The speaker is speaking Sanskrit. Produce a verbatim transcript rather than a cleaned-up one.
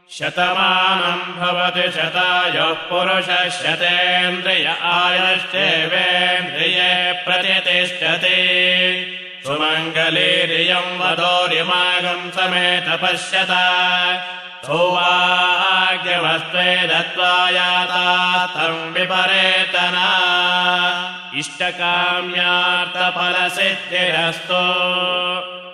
शतमानम् भवति शतायुः पुरुषः शतेन्द्रिय आयुश्चेवेन्द्रिये प्रतितिष्ठति सुमङ्गलीरियम् वदोरिमागम् समेत पश्यता सौभाग्यमस्त्वे दत्त्वा यातास्तम् विपरेतना इष्टकाम्यार्थफलसिद्धिरस्तु।